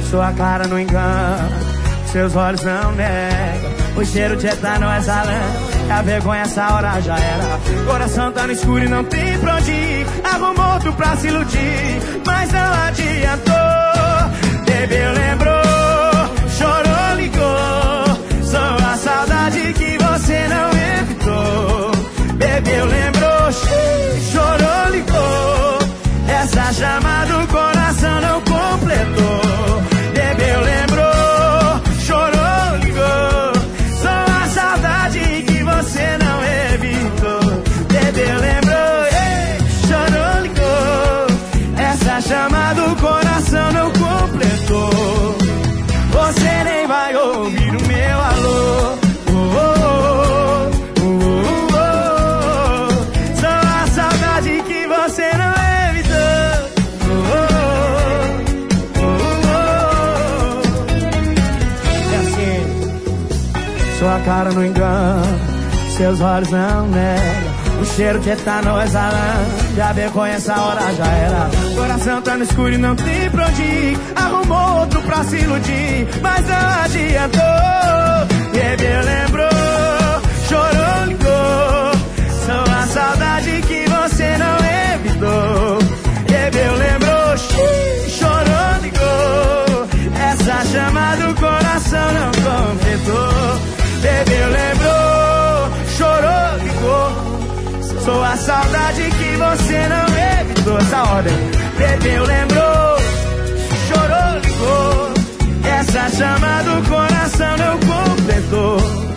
Sua cara não engana, seus olhos não negam. O cheiro de etanol exalando, a vergonha essa hora já era. Coração tá no escuro e não tem pra onde ir. Arrumou outro pra se iludir, mas não adiantou. Bebeu, lembrou, chorou, ligou. Só a saudade que você não evitou. Bebeu, lembrou, chorou, ligou. Essa chama do coração não completou. Bebeu, lembrou, chorou, ligou. Só a saudade que você não evitou. Bebeu, lembrou, chorou, ligou. Essa chama do coração não completou. Você nem vai ouvir o meu alô. Só a saudade que você não evitou. É assim, sua cara não engana, seus olhos não negam. O cheiro de etanol exalando, já vergonha essa hora já era. Coração tá no escuro e não tem pra onde ir. Arrumou outro pra se iludir, mas não adiantou. Bebeu, lembrou, chorou, ligou. Só a saudade que você não evitou. Bebeu, lembrou, chorou, ligou. Essa chama do coração não completou. Bebeu, lembrou, chorou, ligou. Sou a saudade que você não evitou. Essa ordem. Bebeu, lembrou, chorou, ligou. Essa chama do coração não completou.